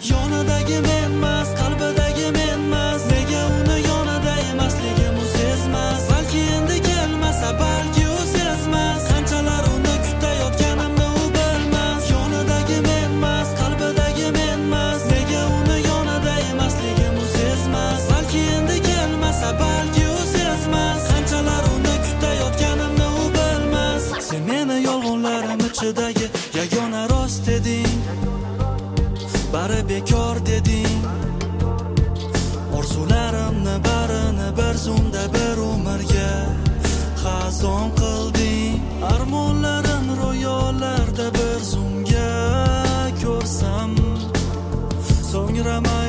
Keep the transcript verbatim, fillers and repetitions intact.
Yonidagi menmas, qalbidagi menmas. Nega uni yonida emasligim u sezmas. Balki endi kelmasa, balki u sezmas. Qanchalar uni kutayotganimni u bilmas. Yonidagi menmas, qalbidagi menmas. Nega uni yonida emasligim u sezmas. Balki endi kelmasa, balki u sezmas. Qanchalar uni kutayotganimni u bilmas. Sen meni yolg'onlarim ichidagi yagona rost eding. Bari bekor deding. Orzularimni barini bir zumda bir umrga xazon qilding. Armonlarim ro'yolarda bir zumga ko'rsam, so'ngra